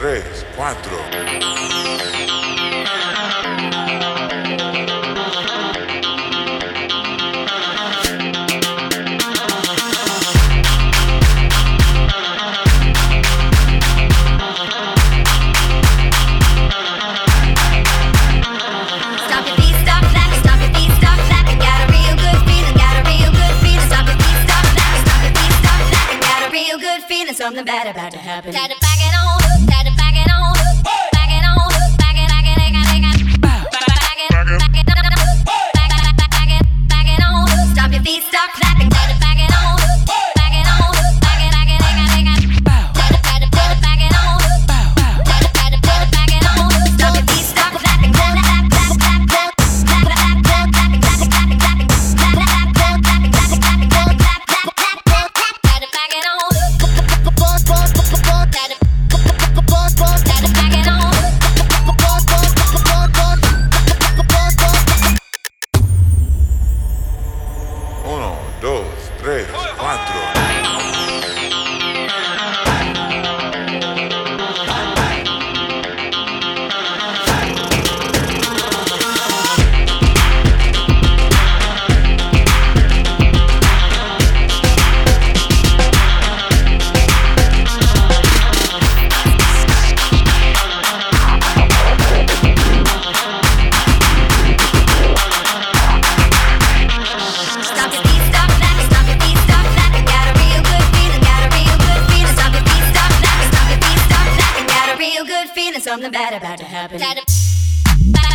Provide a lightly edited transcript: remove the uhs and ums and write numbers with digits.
tres, cuatro. Something bad about to happen. Gotta back it on, gotta back it on, back it on, back it, back it, back it, back it on. Stop your feet, stop clapping. Gotta back it on, back it on, back it, back it, gotta back it on, gotta back it on. Stop your feet, stop clapping. Clap, clap, clap, clap, clap, clap, clap, clap, clapping, clapping, clapping, clapping, clap, clap, clap, clapping, clapping, clapping, clapping, clap, clap, clap, clap, gotta back it on. Uno, dos, tres, cuatro. Something bad about to happen.